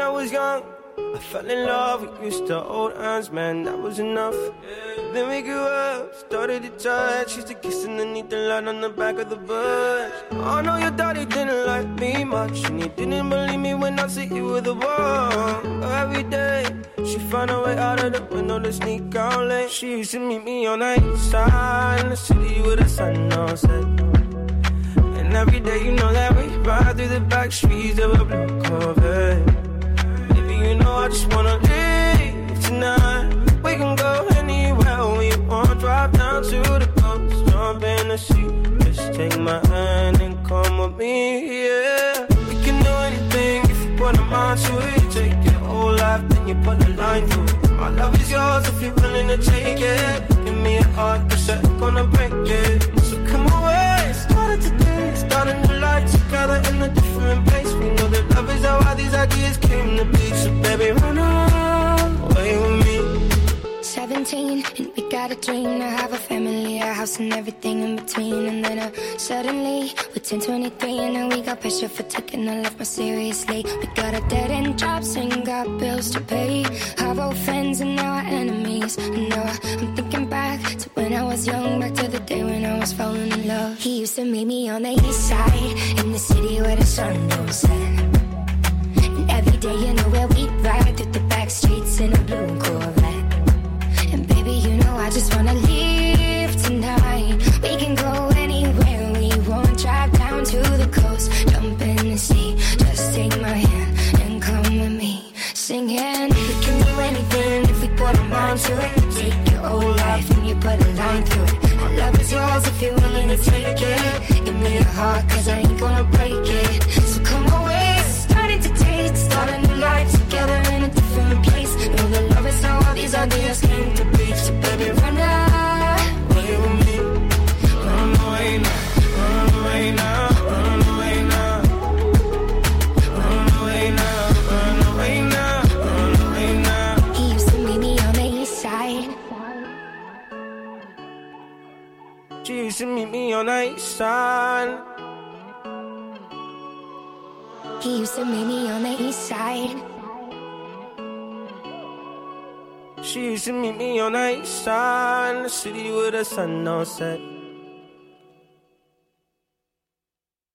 I was young, I fell in love, we used to hold hands, man, that was enough. Then we grew up, started to touch, used to kiss underneath the light on the back of the bus. I know your daddy didn't like me much, and he didn't believe me when I said you were the one. Every day, she found a way out of the window to sneak out late. She used to meet me on the east side, in the city with the sun on set. And every day, you know that we ride through the back streets of a blue Corvette. Baby, you know I just wanna leave tonight. We can go anywhere we want. Drive down to the coast, jump in the sea. Just take my hand and come with me, yeah. We can do anything if you put a mind to it. Take your whole life, then you put a line through it. My love is yours if you're willing to take it. Give me a heart, 'cause I'm gonna break it. So come away, started today, start a new life together in a different place. We know that love is how all these ideas came to be. So baby, run away with me. 17, and we got a dream to have a family, a house and everything in between. And then suddenly, we're 10, 23, and now we got pressure for taking our life more seriously. We got a dead-end jobs and got bills to pay. Our old friends and now our enemies. And now I'm thinking back to when I was young, back to the day when I was falling in love. He used to meet me on the east side, in the city where the sun don't set. And every day, you know where we ride through the back streets in a blue Corvette. And baby, you know I just wanna leave tonight. We can go anywhere we want. Drive down to the coast, jump in the sea. Just take my hand and come with me, singing. We can do anything if we put our mind to it. Take your whole life and you put a line through it. My love is yours if you're willing to take it. Give me your heart, 'cause I ain't gonna break it. So come away, starting to taste, start a new life together in a different place. Know that love is how all these ideas came to be. So baby, run away with me. Run away now, run away now, run away now. Run away now, run away now, run away now. He used to meet me on the east side. She used to meet me on the east side. He used to meet me on the east side. She used to meet me on the east side, in the city with the sun on set.